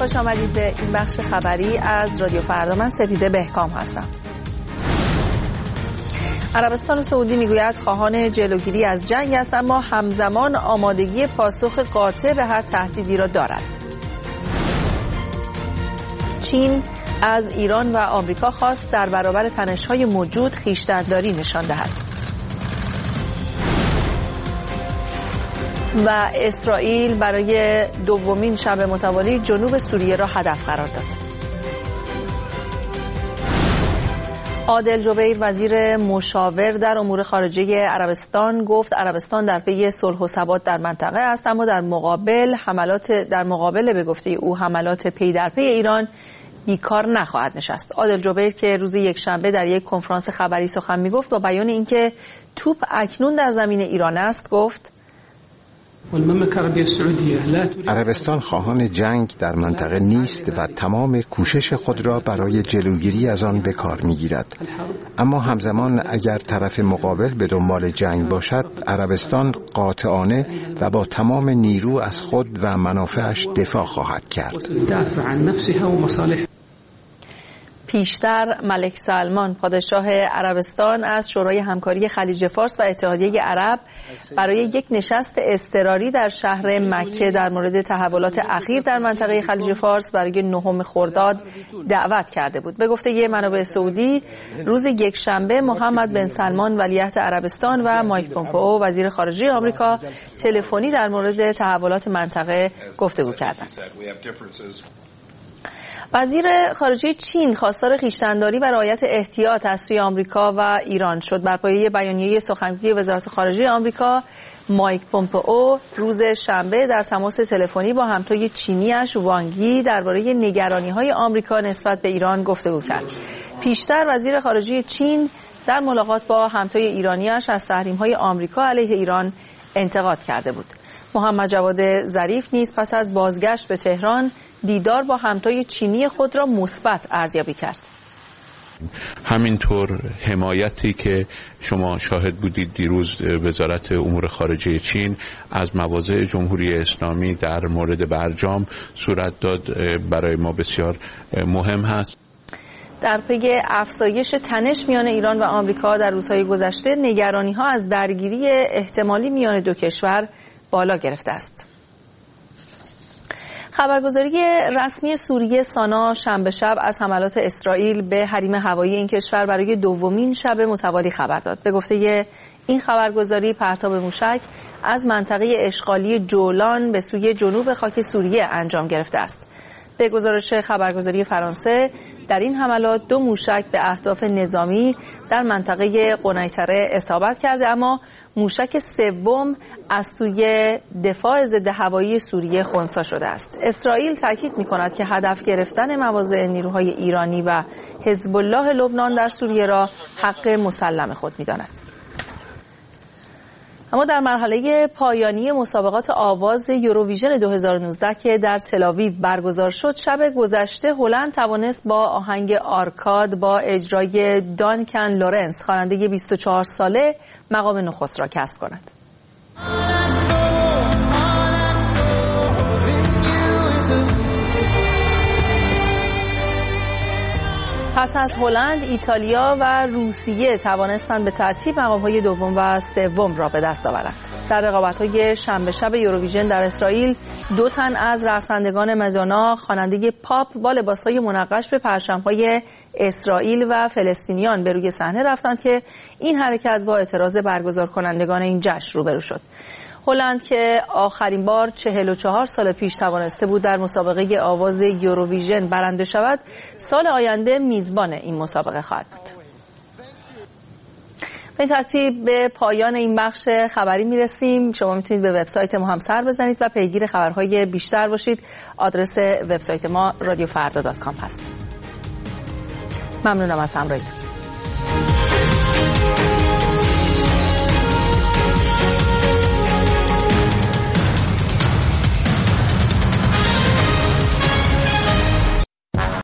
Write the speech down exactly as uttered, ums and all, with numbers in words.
خوش آمدید به این بخش خبری از رادیو فردا. من سپیده بهکام هستم. عربستان سعودی میگوید خواهان جلوگیری از جنگ است، اما همزمان آمادگی پاسخ قاطع به هر تهدیدی را دارد. چین از ایران و آمریکا خواست در برابر تنش‌های موجود خویشتن‌داری نشان دهد. و اسرائیل برای دومین شب متوالی جنوب سوریه را هدف قرار داد. عادل جبیر وزیر مشاور در امور خارجه عربستان گفت عربستان در پی صلح و ثبات در منطقه است، اما در مقابل حملات در مقابل به گفته او حملات پی در پی ایران بیکار نخواهد نشست. عادل جبیر که روز یکشنبه در یک کنفرانس خبری سخن میگفت با بیان اینکه توپ اکنون در زمین ایران است گفت عربستان خواهان جنگ در منطقه نیست و تمام کوشش خود را برای جلوگیری از آن به کار می‌گیرد. اما همزمان اگر طرف مقابل به دنبال جنگ باشد، عربستان قاطعانه و با تمام نیرو از خود و منافعش دفاع خواهد کرد. پیشتر ملک سلمان پادشاه عربستان از شورای همکاری خلیج فارس و اتحادیه عرب برای یک نشست اضطراری در شهر مکه در مورد تحولات اخیر در منطقه خلیج فارس برای نهم خرداد دعوت کرده بود. به گفته یه منابع سعودی روز یکشنبه محمد بن سلمان ولیعهد عربستان و مایک پومپئو وزیر خارجه آمریکا تلفنی در مورد تحولات منطقه گفتگو کردند. وزیر خارجه چین خواستار خویشتن‌داری و رعایت احتیاط از سوی آمریکا و ایران شد. بر پایه بیانیه سخنگوی وزارت خارجه آمریکا مایک پومپئو روز شنبه در تماس تلفنی با همتای چینی‌اش وانگ یی درباره نگرانی‌های آمریکا نسبت به ایران گفتگو کرد. پیشتر وزیر خارجه چین در ملاقات با همتای ایرانی‌اش از تحریم‌های آمریکا علیه ایران انتقاد کرده بود. محمد جواد ظریف نیز پس از بازگشت به تهران دیدار با همتای چینی خود را مثبت ارزیابی کرد. همینطور حمایتی که شما شاهد بودید دیروز وزارت امور خارجه چین از مواضع جمهوری اسلامی در مورد برجام صورت داد برای ما بسیار مهم هست. در پی افزایش تنش میان ایران و آمریکا در روزهای گذشته نگرانی‌ها از درگیری احتمالی میان دو کشور بالا گرفته است. خبرگزاری رسمی سوریه سانا شنبه شب از حملات اسرائیل به حریم هوایی این کشور برای دومین شب متوالی خبر داد. به گفته این خبرگزاری پرتاب موشک از منطقه اشغالی جولان به سوی جنوب خاک سوریه انجام گرفته است. به گزارش خبرگزاری فرانسه در این حملات دو موشک به اهداف نظامی در منطقه قنیطره اصابت کرده، اما موشک سوم از سوی دفاع ضد هوایی سوریه خنثی شده است. اسرائیل تاکید می‌کند که هدف گرفتن مواضع نیروهای ایرانی و حزب الله لبنان در سوریه را حق مسلم خود می‌داند. اما در مرحله پایانی مسابقات آواز یوروویژن دو هزار و نوزده که در تل‌آویو برگزار شد، شب گذشته هلند توانست با آهنگ آرکاد با اجرای دانکن لورنس خواننده بیست و چهار ساله مقام نخست را کسب کند. پس از هلند، ایتالیا و روسیه توانستند به ترتیب مقام‌های دوم و سوم را به دست آورند. در رقابت‌های شنبه شب یوروویژن در اسرائیل، دو تن از رقصندگان مدونا خواننده پاپ با لباس‌های منقش به پرچم‌های اسرائیل و فلسطینیان به روی صحنه رفتند که این حرکت با اعتراض برگزار کنندگان این جشن روبرو شد. هلند که آخرین بار چهل و چهار سال پیش توانسته بود در مسابقه آواز یوروویژن برنده شود، سال آینده میزبان این مسابقه خواهد بود. به این ترتیب به پایان این بخش خبری میرسیم. شما میتونید به وبسایت ما هم سر بزنید و پیگیر خبرهای بیشتر باشید. آدرس وبسایت ما رادیو فردا دات کام هست. ممنونم از همراهیتون.